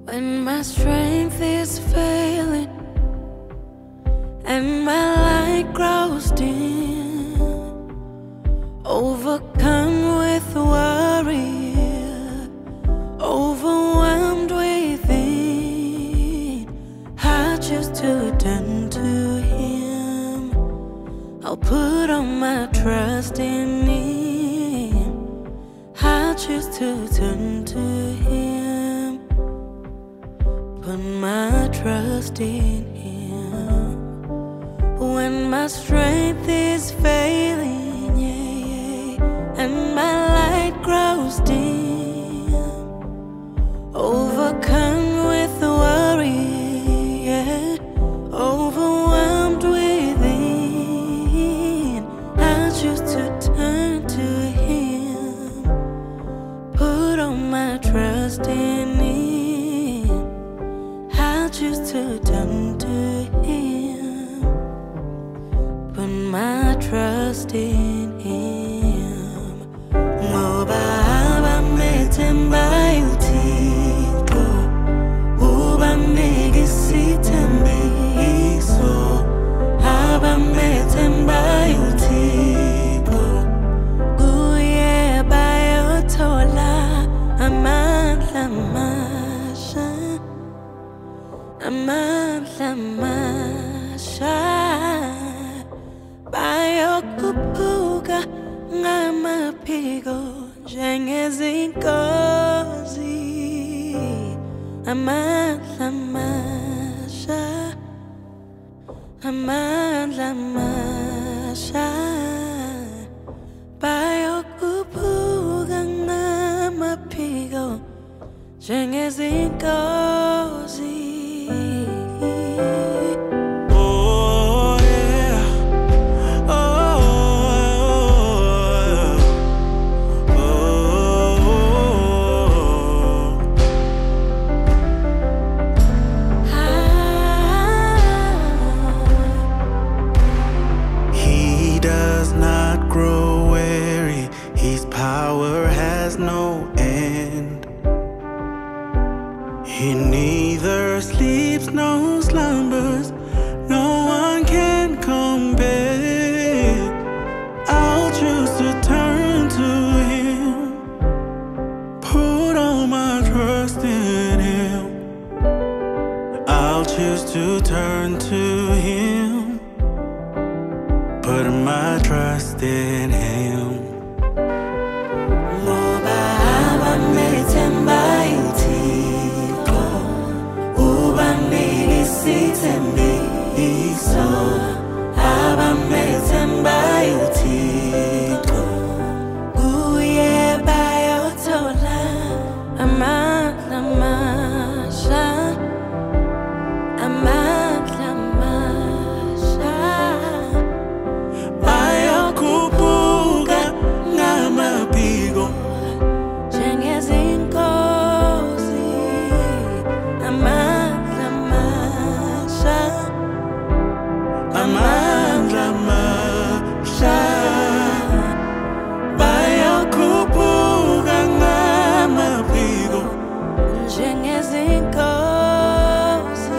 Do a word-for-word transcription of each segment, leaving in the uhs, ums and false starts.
When my strength is failing and my light grows dim, overcome with worry, overwhelmed within, I choose to turn to Him. I'll put all my trust in Him. I choose to turn to Him. Put my trust in Him. When my strength is failing, yeah, yeah, and my light grows dim, overcome with worry, yeah, overwhelmed within, I choose to turn to Him. Put all my trust in Him. I choose to turn to Him. Put my trust in Him. Ngoba abamethemba uThixo, ubanike isithembiso. Abamethemba uThixo, kuye bayothola amandla amasha, amandla amasha. Bayokhuphuka ngamaphiko njengezinkozi, amandla amasha, amandla amasha. Bayokhuphuka ngamaphiko njengezinkozi. Grow weary, His power has no end. He neither sleeps nor slumbers, no one can compare. I'll choose to turn to Him, put all my trust in Him. I'll choose to turn to Him, put my trust in Him. Ngoba abamethemba uThixo, ubanike isithembiso. Abamethemba uThixo, kuye bayothola amandla amasha, amandla amasha. Bayokhuphuka ngamaphiko njengezinkozi, amandla amasha, amandla amasha. Bayokhuphuka ngamaphiko njengezinkozi.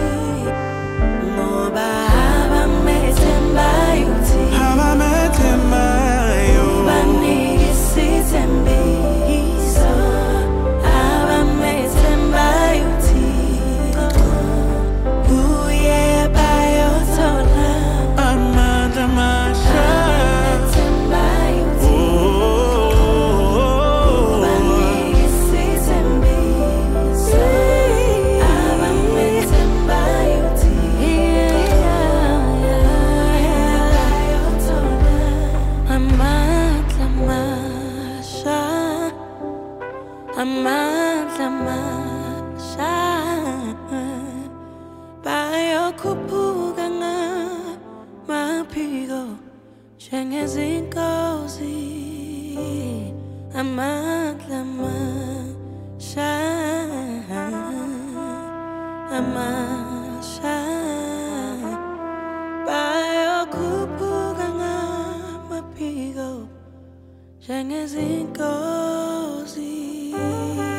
Ngoba abamethemba uThixo, Abamethemba ubanike isithembiso. Abamethemba uThixo, kuye bayothola amandla amasha. abamethemba uThixo, ubanike isithembiso. Abamethemba uThixo, bayothola amandla amasha, amandla amasha. Bayokhuphuka ngamaphiko njengezinkozi, amandla amasha, amasha. Bayokhuphuka ngamaphiko njengezinkozi.